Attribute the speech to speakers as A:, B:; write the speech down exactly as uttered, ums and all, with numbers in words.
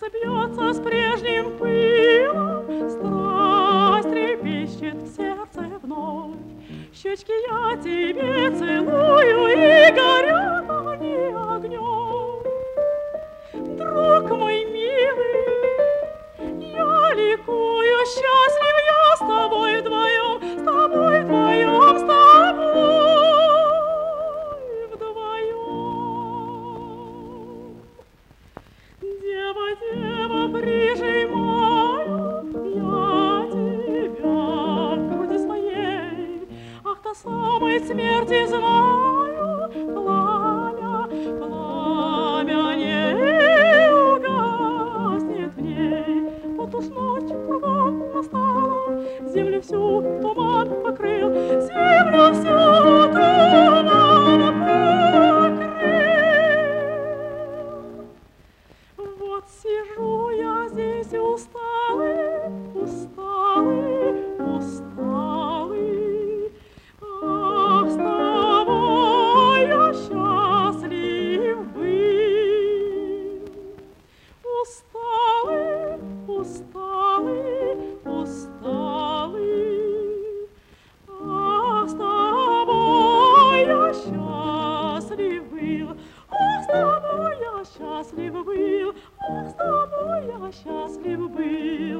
A: сердце бьется с прежним пылом, страсть трепещет в сердце вновь. Щечки я тебе целую, и горят они огнем. Друг мой милый, я ликую, счастлив я с тобой вдвоем, с тобой вдвоем, с тобой вдвоем. Дева, дева, прижимаю я тебя к груди своей, ах, до самой смерти знаю, пламя, пламя не угаснет в ней. Вот уж ночь кругом настала, землю всю туман покрыл, землю всю туман покрыл. Вот сижу я здесь усталый, усталый, усталый. Ах, с тобой я счастлив был. Усталый, усталый, усталый. Ах, с тобой я счастлив был. Ах, с тобой я счастлив был. Ах, с тобой я счастлив был.